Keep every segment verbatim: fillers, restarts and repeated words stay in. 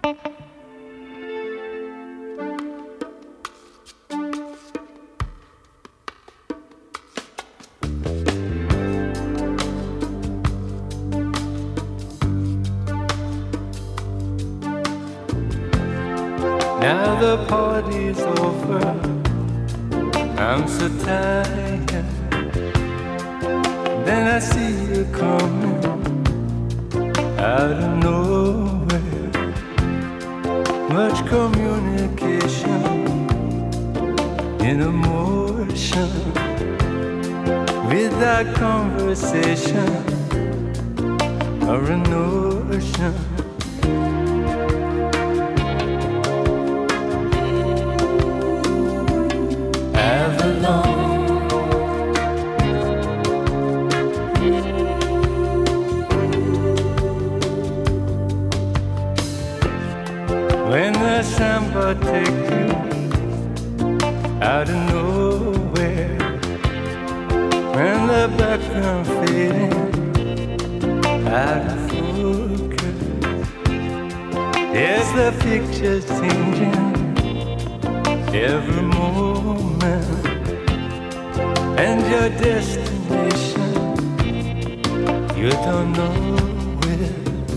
Now the party's over, I'm so tired. Then I see you coming out of nowhere. Much communication in emotion, without conversation or a notion. When the samba take you out of nowhere, when the background fading out of focus, there's the picture changing every moment, and your destination you don't know where.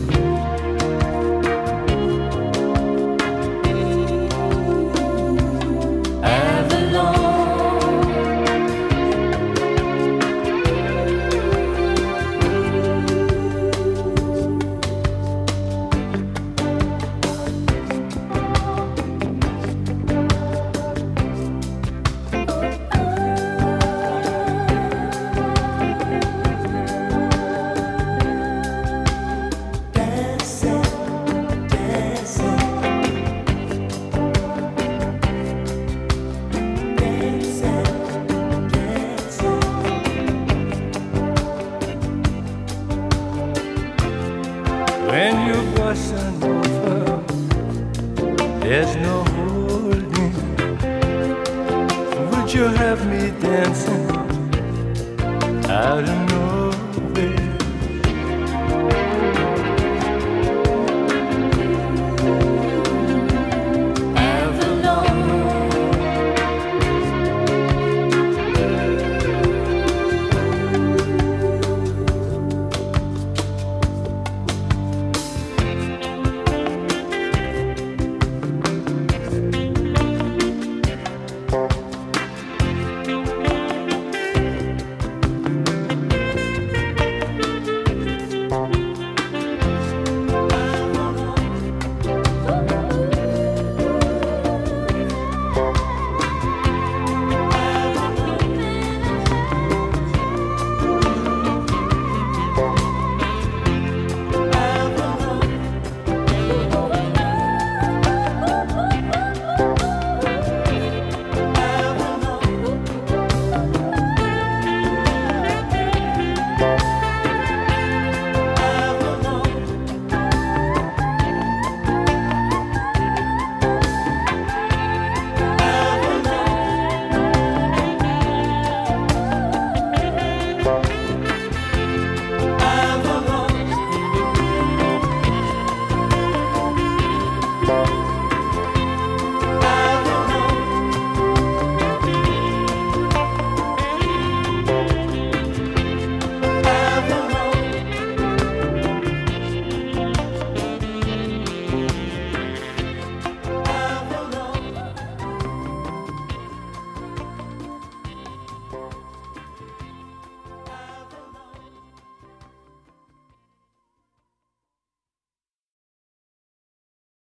When you bustin' over, there's no holding. Would you have me dancing out of